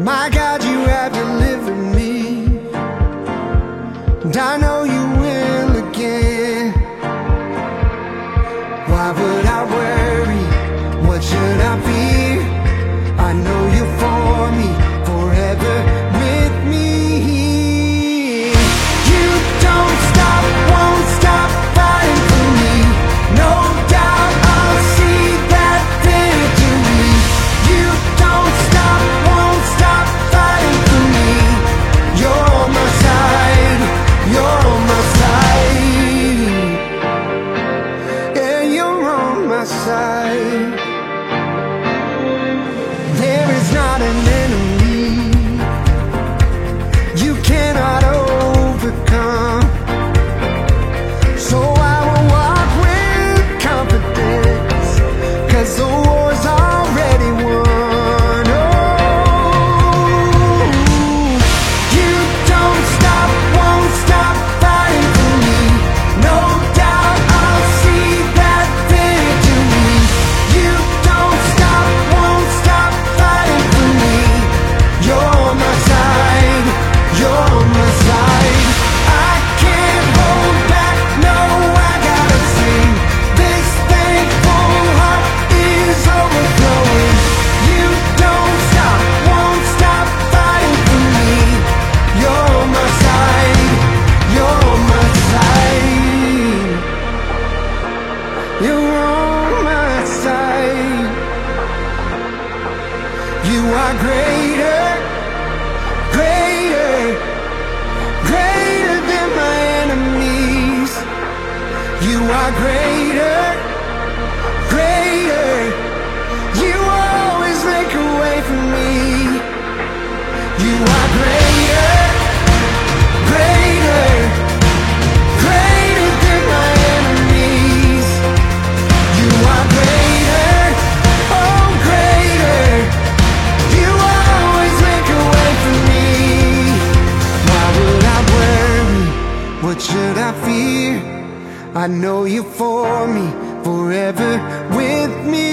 My God, you have delivered me, and I know you will again. Why would I worry? What should I fear? I know you're for me, forever with me. You don't stop, won't stop fighting for me. No doubt I'll see that victory. You don't stop, won't stop fighting for me. You're on my side, you're on my side. Yeah, you're on my side. There is not an enemy you cannot overcome. So I will walk with confidence, 'cause the war's already won. Oh, you don't stop, won't stop fighting for me. No doubt I'll see that victory. You don't stop, won't stop fighting for me. You're on my side, you're on my side. I can't hold back, no, I gotta sing. This thankful heart is overflowing. You don't stop, won't stop fighting for me. You're on my side, you're on my side. You're on my side. You are greater, greater, greater than my enemies. You are greater, greater. You always make a way for me. You are greater, greater, greater than my enemies. You are greater, oh greater. You always make a way for me. Why would I worry? What should I fear? I know you're for me, forever with me.